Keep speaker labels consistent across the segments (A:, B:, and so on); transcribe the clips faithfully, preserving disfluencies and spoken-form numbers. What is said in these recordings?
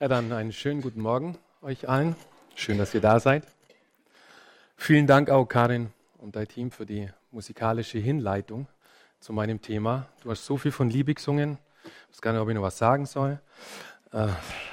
A: Ja, dann einen schönen guten Morgen euch allen. Schön, dass ihr da seid. Vielen Dank auch, Karin und dein Team, für die musikalische Hinleitung zu meinem Thema. Du hast so viel von Liebe gesungen. Ich weiß gar nicht, ob ich noch was sagen soll. Äh,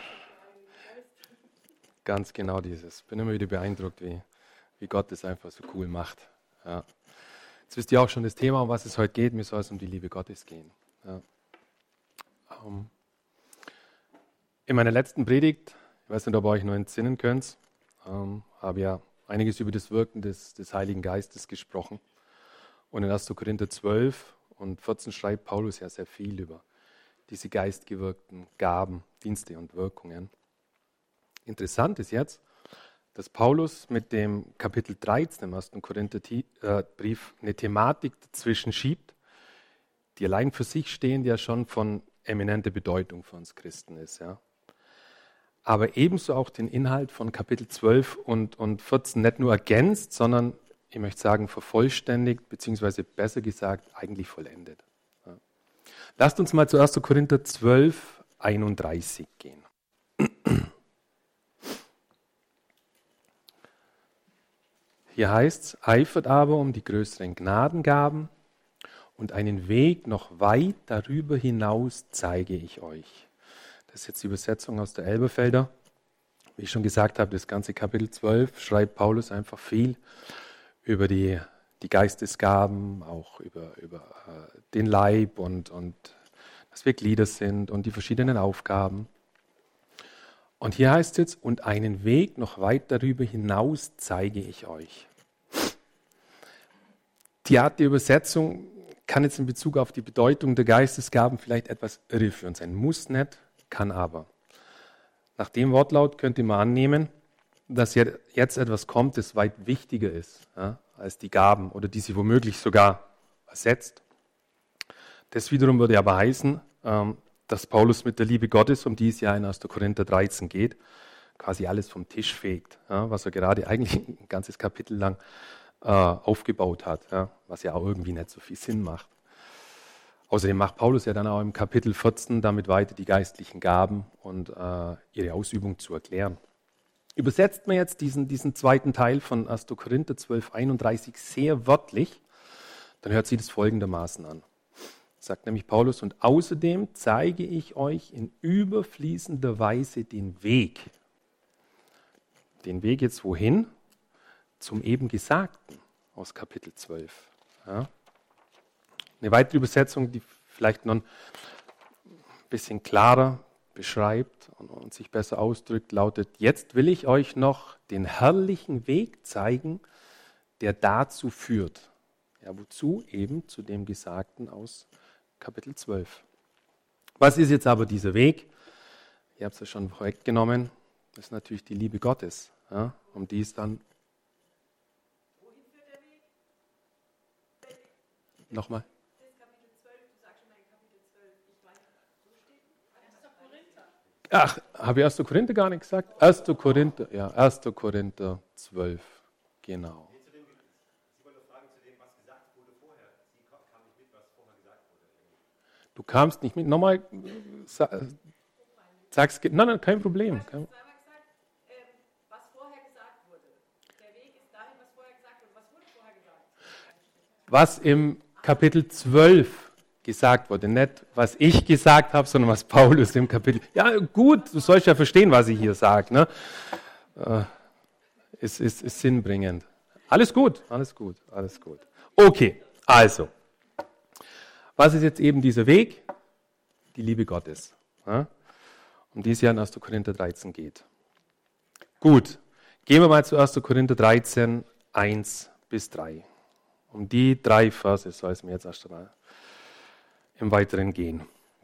A: ganz genau dieses. Ich bin immer wieder beeindruckt, wie, wie Gott das einfach so cool macht. Ja. Jetzt wisst ihr auch schon das Thema, um was es heute geht. Mir soll es um die Liebe Gottes gehen. Ja. Um, in meiner letzten Predigt, ich weiß nicht, ob ihr euch noch entsinnen könnt, ähm, habe ja einiges über das Wirken des, des Heiligen Geistes gesprochen. Und in erster Korinther zwölf und vierzehn schreibt Paulus ja sehr viel über diese geistgewirkten Gaben, Dienste und Wirkungen. Interessant ist jetzt, dass Paulus mit dem Kapitel dreizehn im ersten Korintherbrief eine Thematik dazwischen schiebt, die allein für sich stehend ja schon von eminenter Bedeutung für uns Christen ist. Ja. Aber ebenso auch den Inhalt von Kapitel zwölf und, und vierzehn nicht nur ergänzt, sondern, ich möchte sagen, vervollständigt, beziehungsweise besser gesagt, eigentlich vollendet. Ja. Lasst uns mal zu erster Korinther zwölf, einunddreißig gehen. Hier heißt es, eifert aber um die größeren Gnadengaben und einen Weg noch weit darüber hinaus zeige ich euch. Das ist jetzt die Übersetzung aus der Elberfelder. Wie ich schon gesagt habe, das ganze Kapitel zwölf schreibt Paulus einfach viel über die, die Geistesgaben, auch über, über äh, den Leib und, und dass wir Glieder sind und die verschiedenen Aufgaben. Und hier heißt es jetzt, und einen Weg noch weit darüber hinaus zeige ich euch. Die Art der Übersetzung kann jetzt in Bezug auf die Bedeutung der Geistesgaben vielleicht etwas irreführend sein. Muss nicht, kann aber. Nach dem Wortlaut könnte man annehmen, dass jetzt etwas kommt, das weit wichtiger ist, ja, als die Gaben oder die sie womöglich sogar ersetzt. Das wiederum würde aber heißen, ähm, dass Paulus mit der Liebe Gottes, um die es ja in erster Korinther dreizehn geht, quasi alles vom Tisch fegt, ja, was er gerade eigentlich ein ganzes Kapitel lang äh, aufgebaut hat, ja, was ja auch irgendwie nicht so viel Sinn macht. Außerdem macht Paulus ja dann auch im Kapitel vierzehn damit weiter, die geistlichen Gaben und äh, ihre Ausübung zu erklären. Übersetzt man jetzt diesen, diesen zweiten Teil von erster Korinther zwölf, einunddreißig sehr wörtlich, dann hört sich das folgendermaßen an. Sagt nämlich Paulus, und außerdem zeige ich euch in überfließender Weise den Weg. Den Weg jetzt wohin? Zum eben Gesagten aus Kapitel zwölf. Ja. Eine weitere Übersetzung, die vielleicht noch ein bisschen klarer beschreibt und, und sich besser ausdrückt, lautet, jetzt will ich euch noch den herrlichen Weg zeigen, der dazu führt. Ja, wozu? Eben zu dem Gesagten aus Kapitel zwölf. Was ist jetzt aber dieser Weg? Ihr habt es ja schon vorweggenommen, das ist natürlich die Liebe Gottes, ja, um die es dann...
B: Wohin führt der Weg?
A: Nochmal? Ach, habe ich erster Korinther gar nicht gesagt? erster Korinther, ja, erster Korinther zwölf, genau.
C: Sie wollte fragen zu dem, was gesagt wurde vorher. Sie kam nicht mit, was vorher gesagt wurde.
A: Du kamst nicht mit, nochmal, sag's, nein, nein, kein Problem.
B: Du hast zweimal gesagt, was vorher gesagt wurde. Der Weg ist dahin, was vorher gesagt wurde. Was wurde vorher gesagt?
A: Was im Kapitel zwölf gesagt wurde. Nicht, was ich gesagt habe, sondern was Paulus im Kapitel... Ja, gut, du sollst ja verstehen, was ich hier sage. Ne? Äh, ist, ist, ist sinnbringend. Alles gut, alles gut, alles gut. Okay, also. Was ist jetzt eben dieser Weg? Die Liebe Gottes. Ja? Um die es ja in erster Korinther dreizehn geht. Gut, gehen wir mal zu erster Korinther dreizehn, eins bis drei. Um die drei Verse soll es mir jetzt erst einmal im Weiteren gehen.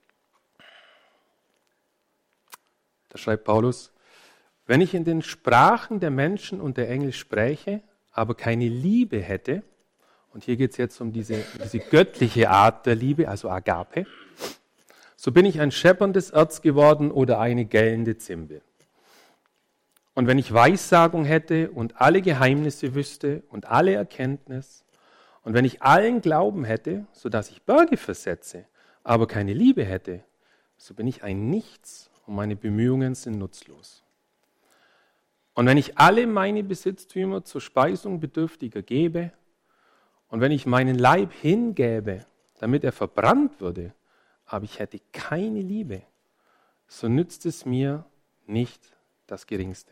A: Da schreibt Paulus, wenn ich in den Sprachen der Menschen und der Engel spräche, aber keine Liebe hätte, und hier geht es jetzt um diese, diese göttliche Art der Liebe, also Agape, so bin ich ein schepperndes Erz geworden oder eine gellende Zimbel. Und wenn ich Weissagung hätte und alle Geheimnisse wüsste und alle Erkenntnis, und wenn ich allen Glauben hätte, sodass ich Berge versetze, aber keine Liebe hätte, so bin ich ein Nichts und meine Bemühungen sind nutzlos. Und wenn ich alle meine Besitztümer zur Speisung Bedürftiger gebe und wenn ich meinen Leib hingäbe, damit er verbrannt würde, aber ich hätte keine Liebe, so nützt es mir nicht das Geringste.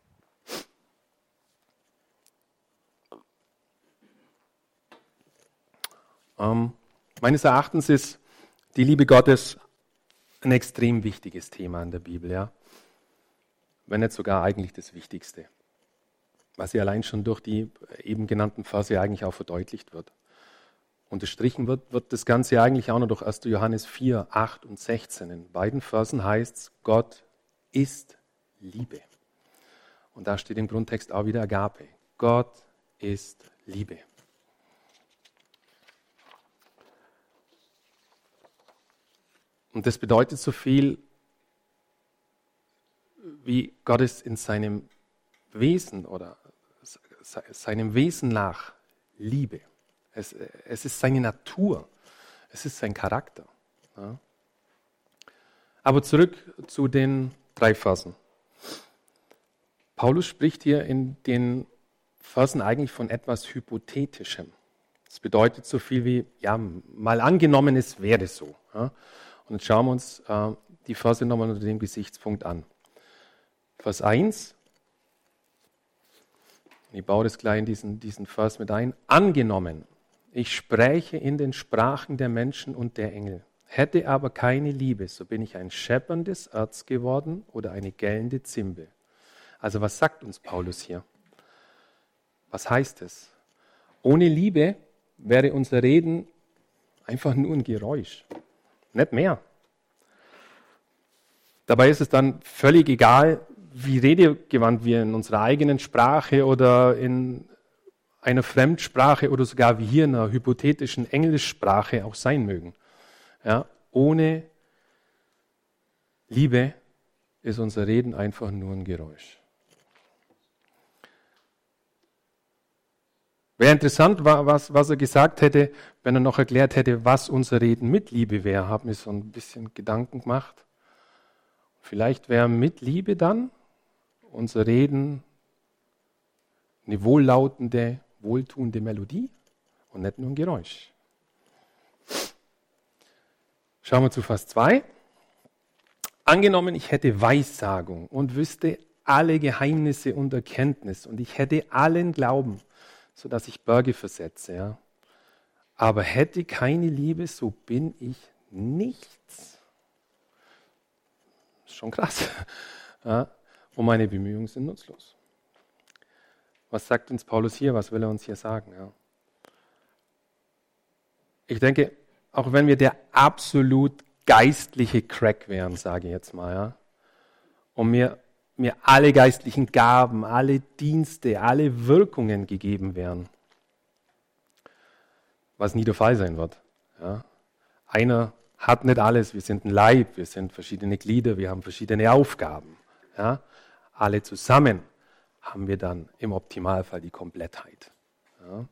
A: Ähm, meines Erachtens ist die Liebe Gottes ein extrem wichtiges Thema in der Bibel, ja. Wenn nicht sogar eigentlich das Wichtigste, was ja allein schon durch die eben genannten Verse eigentlich auch verdeutlicht wird. Unterstrichen wird, wird das Ganze eigentlich auch noch durch erster Johannes vier, acht und sechzehn. In beiden Versen heißt es, Gott ist Liebe. Und da steht im Grundtext auch wieder Agape. Gott ist Liebe. Und das bedeutet so viel, wie Gott ist in seinem Wesen oder seinem Wesen nach Liebe. Es, es ist seine Natur, es ist sein Charakter. Ja. Aber zurück zu den drei Versen. Paulus spricht hier in den Versen eigentlich von etwas Hypothetischem. Das bedeutet so viel wie, ja, mal angenommen, es wäre so. Ja. Und jetzt schauen wir uns äh, die Verse nochmal unter dem Gesichtspunkt an. Vers eins, ich baue das gleich in diesen, diesen Vers mit ein. Angenommen, ich spräche in den Sprachen der Menschen und der Engel, hätte aber keine Liebe, so bin ich ein schepperndes Erz geworden oder eine gellende Zimbel. Also was sagt uns Paulus hier? Was heißt es? Ohne Liebe wäre unser Reden einfach nur ein Geräusch, nicht mehr. Dabei ist es dann völlig egal, wie redegewandt wir in unserer eigenen Sprache oder in einer Fremdsprache oder sogar wie hier in einer hypothetischen Englischsprache auch sein mögen. Ja, ohne Liebe ist unser Reden einfach nur ein Geräusch. Wäre interessant, was, was er gesagt hätte, wenn er noch erklärt hätte, was unser Reden mit Liebe wäre. Habe mir so ein bisschen Gedanken gemacht. Vielleicht wäre mit Liebe dann unser Reden eine wohllautende, wohltuende Melodie und nicht nur ein Geräusch. Schauen wir zu Vers zwei. Angenommen, ich hätte Weissagung und wüsste alle Geheimnisse und Erkenntnis und ich hätte allen Glauben, sodass ich Berge versetze. Ja. Aber hätte keine Liebe, so bin ich nichts. Ist schon krass. Ja. Und meine Bemühungen sind nutzlos. Was sagt uns Paulus hier? Was will er uns hier sagen? Ja. Ich denke, auch wenn wir der absolut geistliche Crack wären, sage ich jetzt mal, ja, und mir, mir alle geistlichen Gaben, alle Dienste, alle Wirkungen gegeben wären, was nie der Fall sein wird. Ja. Einer hat nicht alles, wir sind ein Leib, wir sind verschiedene Glieder, wir haben verschiedene Aufgaben. Ja. Alle zusammen haben wir dann im Optimalfall die Komplettheit. Ja.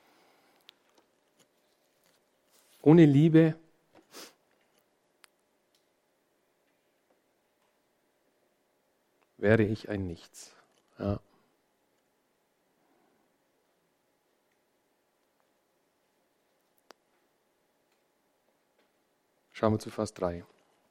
A: Ohne Liebe wäre ich ein Nichts. Ja. Schauen wir zu Vers drei.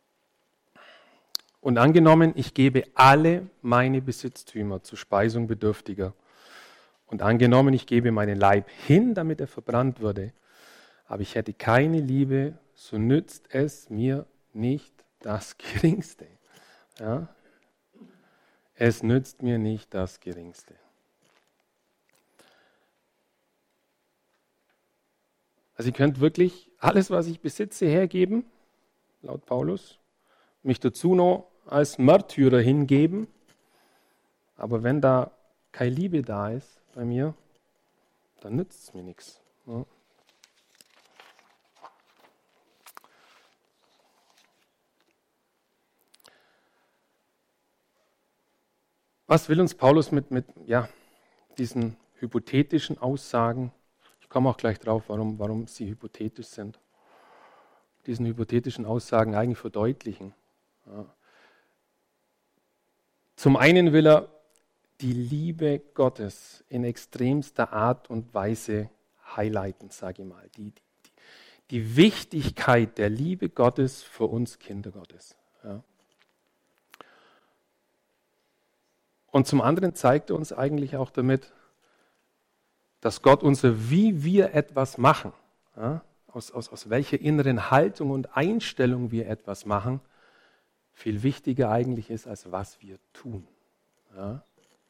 A: Und angenommen, ich gebe alle meine Besitztümer zur Speisung Bedürftiger. Und angenommen, ich gebe meinen Leib hin, damit er verbrannt würde. Aber ich hätte keine Liebe, so nützt es mir nicht das Geringste. Ja? Es nützt mir nicht das Geringste. Also ihr könnt wirklich alles, was ich besitze, hergeben, laut Paulus, mich dazu noch als Märtyrer hingeben, aber wenn da keine Liebe da ist bei mir, dann nützt es mir nichts. Ja. Was will uns Paulus mit, mit ja, diesen hypothetischen Aussagen, ich komme auch gleich drauf, warum, warum sie hypothetisch sind, diesen hypothetischen Aussagen eigentlich verdeutlichen? Ja. Zum einen will er die Liebe Gottes in extremster Art und Weise highlighten, sage ich mal. Die, die, die Wichtigkeit der Liebe Gottes für uns Kinder Gottes. Ja. Und zum anderen zeigt er uns eigentlich auch damit, dass Gott unser, wie wir etwas machen, ja, aus, aus, aus welcher inneren Haltung und Einstellung wir etwas machen, viel wichtiger eigentlich ist, als was wir tun. Ja.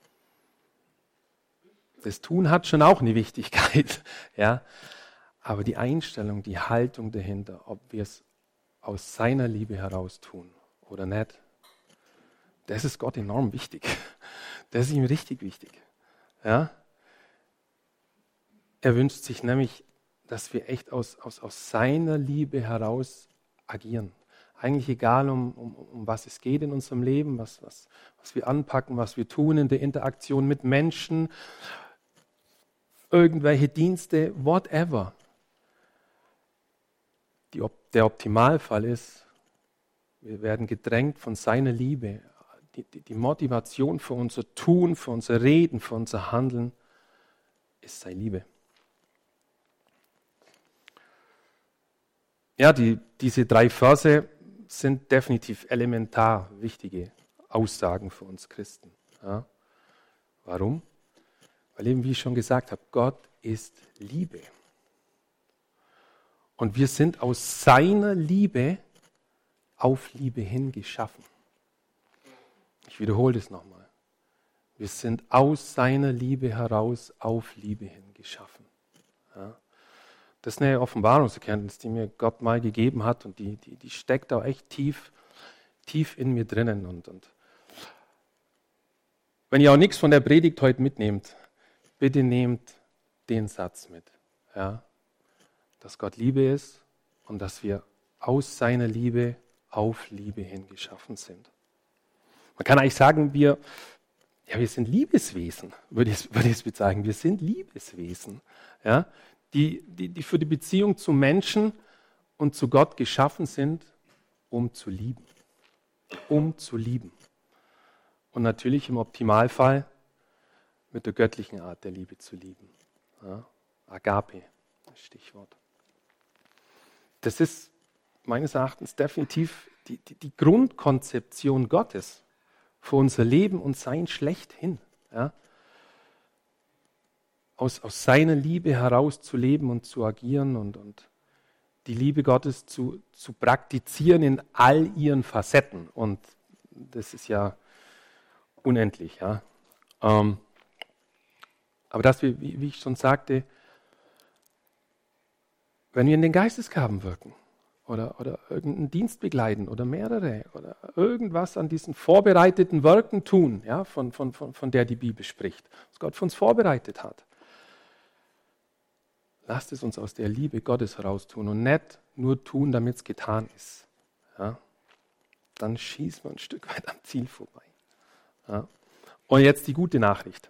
A: Das Tun hat schon auch eine Wichtigkeit, ja, aber die Einstellung, die Haltung dahinter, ob wir es aus seiner Liebe heraus tun oder nicht, das ist Gott enorm wichtig. Das ist ihm richtig wichtig. Ja. Er wünscht sich nämlich, dass wir echt aus, aus, aus seiner Liebe heraus agieren. Eigentlich egal, um, um, um was es geht in unserem Leben, was, was, was wir anpacken, was wir tun in der Interaktion mit Menschen, irgendwelche Dienste, whatever. Die, der Optimalfall ist, wir werden gedrängt von seiner Liebe. Die, die, die Motivation für unser Tun, für unser Reden, für unser Handeln ist seine Liebe. Ja, die, diese drei Verse sind definitiv elementar wichtige Aussagen für uns Christen. Ja. Warum? Weil eben, wie ich schon gesagt habe, Gott ist Liebe. Und wir sind aus seiner Liebe auf Liebe hin geschaffen. Ich wiederhole das nochmal. Wir sind aus seiner Liebe heraus auf Liebe hin geschaffen. Ja. Das ist eine Offenbarungserkenntnis, die mir Gott mal gegeben hat und die, die, die steckt auch echt tief, tief in mir drinnen. Und, und wenn ihr auch nichts von der Predigt heute mitnehmt, bitte nehmt den Satz mit, ja, dass Gott Liebe ist und dass wir aus seiner Liebe auf Liebe hin geschaffen sind. Man kann eigentlich sagen, wir, ja, wir sind Liebeswesen, würde ich, würde ich es sagen. Wir sind Liebeswesen, ja, die, die, die für die Beziehung zu Menschen und zu Gott geschaffen sind, um zu lieben. Um zu lieben. Und natürlich im Optimalfall mit der göttlichen Art der Liebe zu lieben. Ja, Agape, das Stichwort. Das ist meines Erachtens definitiv die, die, die Grundkonzeption Gottes für unser Leben und sein schlechthin. Ja. Aus, aus seiner Liebe heraus zu leben und zu agieren und, und die Liebe Gottes zu, zu praktizieren in all ihren Facetten. Und das ist ja unendlich. Ja. Ähm, aber dass wir, wie, wie ich schon sagte, wenn wir in den Geistesgaben wirken oder, oder irgendeinen Dienst begleiten oder mehrere oder irgendwas an diesen vorbereiteten Werken tun, ja, von, von, von, von der die Bibel spricht, was Gott für uns vorbereitet hat, lasst es uns aus der Liebe Gottes heraus tun und nicht nur tun, damit es getan ist. Ja. Dann schießen wir ein Stück weit am Ziel vorbei. Ja. Und jetzt die gute Nachricht.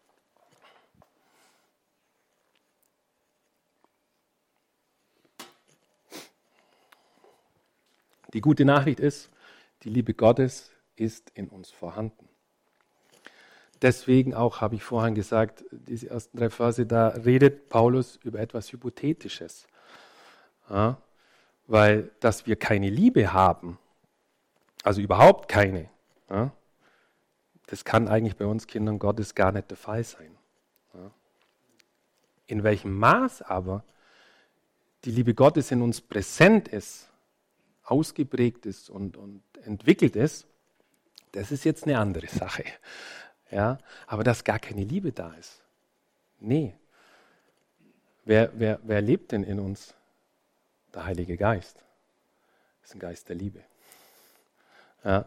A: Die gute Nachricht ist, die Liebe Gottes ist in uns vorhanden. Deswegen auch, habe ich vorhin gesagt, diese ersten drei Verse, da redet Paulus über etwas Hypothetisches. Ja, weil, dass wir keine Liebe haben, also überhaupt keine, ja, das kann eigentlich bei uns Kindern Gottes gar nicht der Fall sein. Ja. In welchem Maß aber die Liebe Gottes in uns präsent ist, ausgeprägt ist und, und entwickelt ist, das ist jetzt eine andere Sache. Ja, aber dass gar keine Liebe da ist. Nee. Wer, wer, wer lebt denn in uns? Der Heilige Geist. Das ist ein Geist der Liebe. Ja.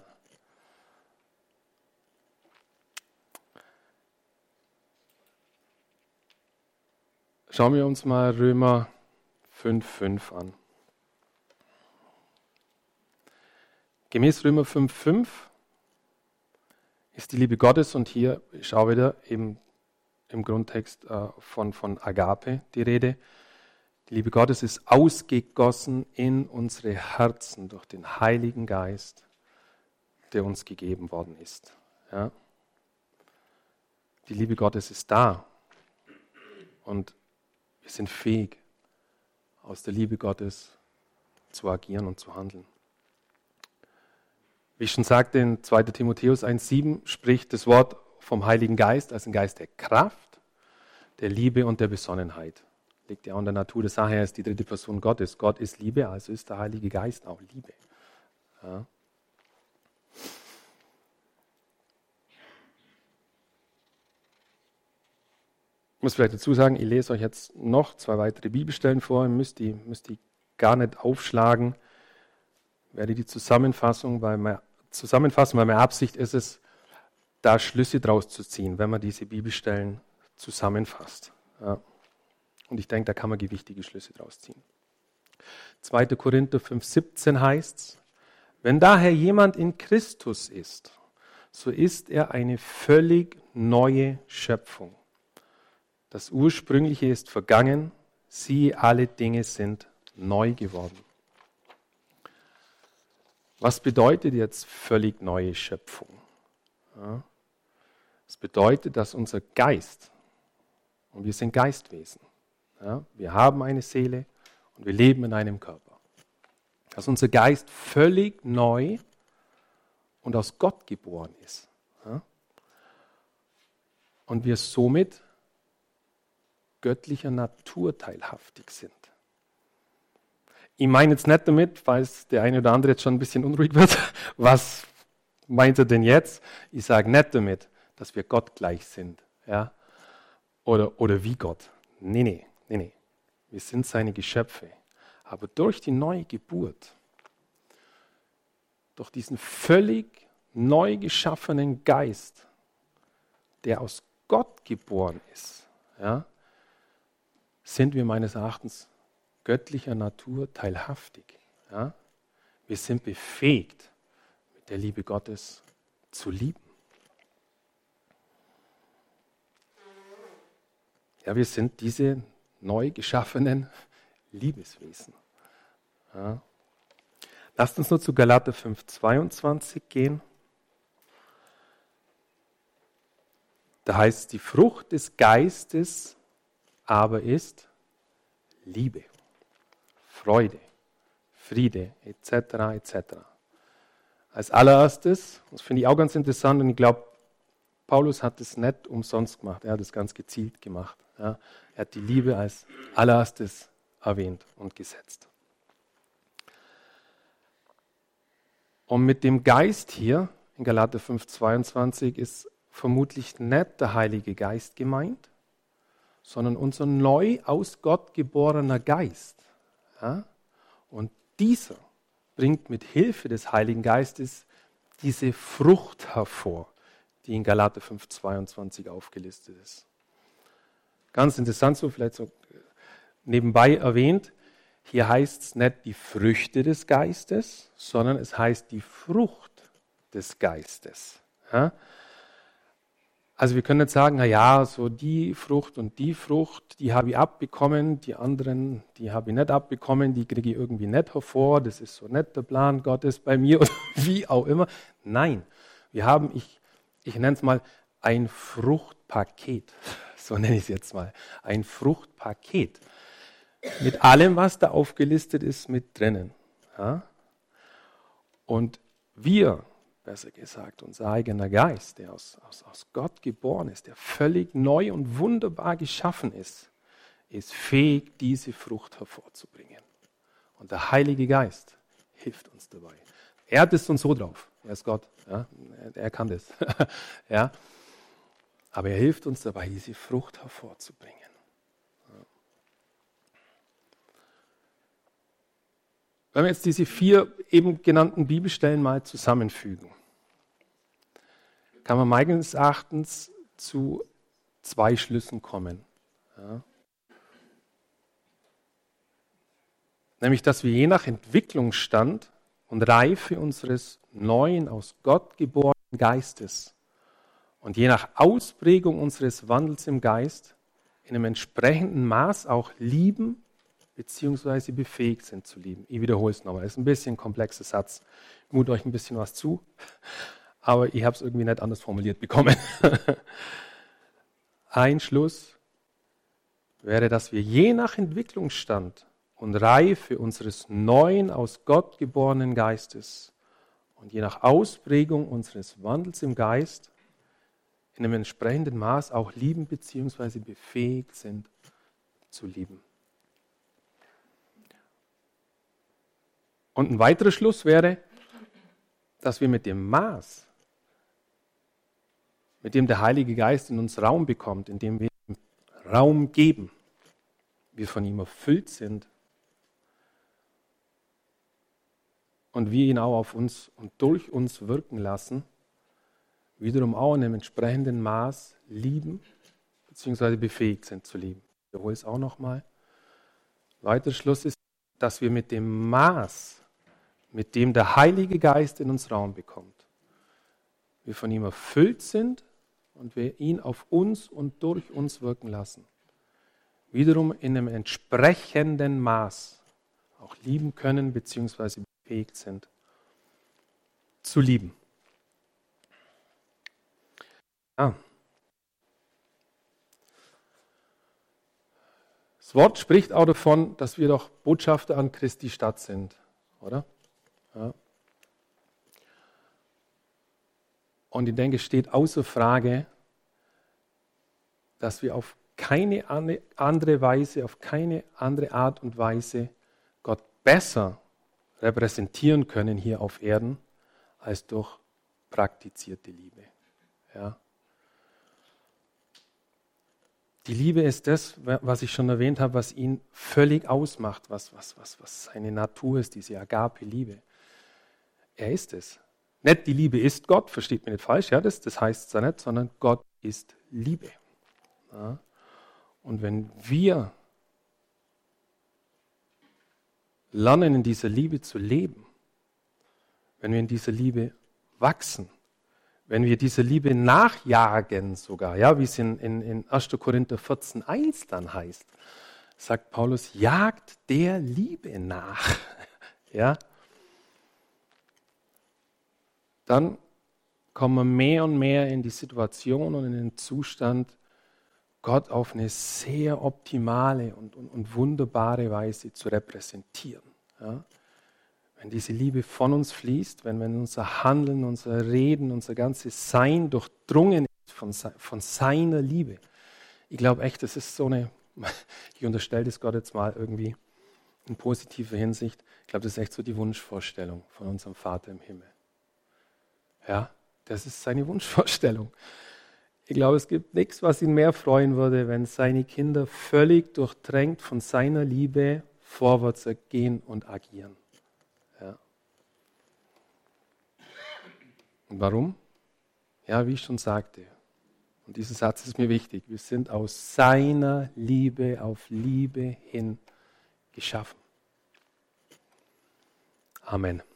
A: Schauen wir uns mal Römer fünf fünf an. Gemäß Römer fünf fünf ist die Liebe Gottes, und hier ist auch wieder eben im Grundtext äh, von, von Agape die Rede. Die Liebe Gottes ist ausgegossen in unsere Herzen durch den Heiligen Geist, der uns gegeben worden ist. Ja. Die Liebe Gottes ist da. Und wir sind fähig, aus der Liebe Gottes zu agieren und zu handeln. Wie ich schon sagte, in zweiter Timotheus eins sieben spricht das Wort vom Heiligen Geist als ein Geist der Kraft, der Liebe und der Besonnenheit. Liegt ja auch in der Natur der Sache, er ist die dritte Person Gottes. Gott ist Liebe, also ist der Heilige Geist auch Liebe. Ja. Ich muss vielleicht dazu sagen, ich lese euch jetzt noch zwei weitere Bibelstellen vor, ihr müsst die, müsst die gar nicht aufschlagen. Ich werde die Zusammenfassung, weil meine, zusammenfassen, weil meine Absicht ist es, da Schlüsse draus zu ziehen, wenn man diese Bibelstellen zusammenfasst. Ja. Und ich denke, da kann man gewichtige Schlüsse draus ziehen. zweiter Korinther fünf siebzehn heißt es, wenn daher jemand in Christus ist, so ist er eine völlig neue Schöpfung. Das Ursprüngliche ist vergangen, siehe, alle Dinge sind neu geworden. Was bedeutet jetzt völlig neue Schöpfung? Ja, es bedeutet, dass unser Geist, und wir sind Geistwesen, ja, wir haben eine Seele und wir leben in einem Körper, dass unser Geist völlig neu und aus Gott geboren ist. Ja, und wir somit göttlicher Natur teilhaftig sind. Ich meine jetzt nicht damit, falls der eine oder andere jetzt schon ein bisschen unruhig wird, was meint er denn jetzt? Ich sage nicht damit, dass wir Gott gleich sind, ja? oder, oder wie Gott. Nee, nee, nee, nee. Wir sind seine Geschöpfe. Aber durch die neue Geburt, durch diesen völlig neu geschaffenen Geist, der aus Gott geboren ist, ja, sind wir meines Erachtens göttlicher Natur teilhaftig. Ja? Wir sind befähigt, mit der Liebe Gottes zu lieben. Ja, wir sind diese neu geschaffenen Liebeswesen. Ja. Lasst uns nur zu Galater fünf zweiundzwanzig gehen. Da heißt es, die Frucht des Geistes aber ist Liebe, Freude, Friede, et cetera et cetera. Als allererstes, das finde ich auch ganz interessant, und ich glaube, Paulus hat es nicht umsonst gemacht, er hat es ganz gezielt gemacht. Ja. Er hat die Liebe als allererstes erwähnt und gesetzt. Und mit dem Geist hier, in Galater fünf zweiundzwanzig, ist vermutlich nicht der Heilige Geist gemeint, sondern unser neu aus Gott geborener Geist. Ja? Und dieser bringt mit Hilfe des Heiligen Geistes diese Frucht hervor, die in Galater fünf zweiundzwanzig aufgelistet ist. Ganz interessant, so vielleicht so nebenbei erwähnt, hier heißt es nicht die Früchte des Geistes, sondern es heißt die Frucht des Geistes. Ja? Also wir können nicht sagen, na ja, so die Frucht und die Frucht, die habe ich abbekommen, die anderen, die habe ich nicht abbekommen, die kriege ich irgendwie nicht hervor, das ist so nicht der Plan Gottes bei mir oder wie auch immer. Nein, wir haben, ich, ich nenne es mal ein Fruchtpaket, so nenne ich es jetzt mal, ein Fruchtpaket mit allem, was da aufgelistet ist, mit drinnen. Ja? Und wir, besser gesagt, unser eigener Geist, der aus, aus, aus Gott geboren ist, der völlig neu und wunderbar geschaffen ist, ist fähig, diese Frucht hervorzubringen. Und der Heilige Geist hilft uns dabei. Er hat es uns so drauf. Er ist Gott. Ja? Er kann das. Ja? Aber er hilft uns dabei, diese Frucht hervorzubringen. Wenn wir jetzt diese vier eben genannten Bibelstellen mal zusammenfügen, kann man meines Erachtens zu zwei Schlüssen kommen. Ja. Nämlich, dass wir je nach Entwicklungsstand und Reife unseres neuen, aus Gott geborenen Geistes und je nach Ausprägung unseres Wandels im Geist in einem entsprechenden Maß auch lieben, beziehungsweise befähigt sind zu lieben. Ich wiederhole es nochmal, das ist ein bisschen ein komplexer Satz. Ich mute euch ein bisschen was zu. aber ich habe es irgendwie nicht anders formuliert bekommen. Ein Schluss wäre, dass wir je nach Entwicklungsstand und Reife unseres neuen, aus Gott geborenen Geistes und je nach Ausprägung unseres Wandels im Geist in einem entsprechenden Maß auch lieben bzw. befähigt sind zu lieben. Und ein weiterer Schluss wäre, dass wir mit dem Maß, mit dem der Heilige Geist in uns Raum bekommt, indem wir ihm Raum geben, wir von ihm erfüllt sind und wir ihn auch auf uns und durch uns wirken lassen, wiederum auch in einem entsprechenden Maß lieben bzw. befähigt sind zu lieben. Ich wiederhole es auch nochmal. Weiterer Schluss ist, dass wir mit dem Maß, mit dem der Heilige Geist in uns Raum bekommt, wir von ihm erfüllt sind und wir ihn auf uns und durch uns wirken lassen, wiederum in einem entsprechenden Maß auch lieben können bzw. befähigt sind zu lieben. Ja. Das Wort spricht auch davon, dass wir doch Botschafter an Christi Stadt sind, oder? Ja. Und ich denke, es steht außer Frage, dass wir auf keine andere Weise, auf keine andere Art und Weise Gott besser repräsentieren können hier auf Erden, als durch praktizierte Liebe. Ja. Die Liebe ist das, was ich schon erwähnt habe, was ihn völlig ausmacht, was, was, was, was seine Natur ist, diese Agape-Liebe. Er ist es. Nicht die Liebe ist Gott, versteht mich nicht falsch, ja, das, das heißt es ja nicht, sondern Gott ist Liebe. Ja. Und wenn wir lernen, in dieser Liebe zu leben, wenn wir in dieser Liebe wachsen, wenn wir dieser Liebe nachjagen sogar, ja, wie es in, in, in erster Korinther vierzehn eins dann heißt, sagt Paulus, jagt der Liebe nach. Ja. Dann kommen wir mehr und mehr in die Situation und in den Zustand, Gott auf eine sehr optimale und, und, und wunderbare Weise zu repräsentieren. Ja. Wenn diese Liebe von uns fließt, wenn, wenn unser Handeln, unser Reden, unser ganzes Sein durchdrungen ist von, von seiner Liebe. Ich glaube echt, das ist so eine, ich unterstelle das Gott jetzt mal irgendwie in positiver Hinsicht, ich glaube, das ist echt so die Wunschvorstellung von unserem Vater im Himmel. Ja, das ist seine Wunschvorstellung. Ich glaube, es gibt nichts, was ihn mehr freuen würde, wenn seine Kinder völlig durchdrängt von seiner Liebe vorwärts gehen und agieren. Ja. Und warum? Ja, wie ich schon sagte, und dieser Satz ist mir wichtig, wir sind aus seiner Liebe auf Liebe hin geschaffen. Amen.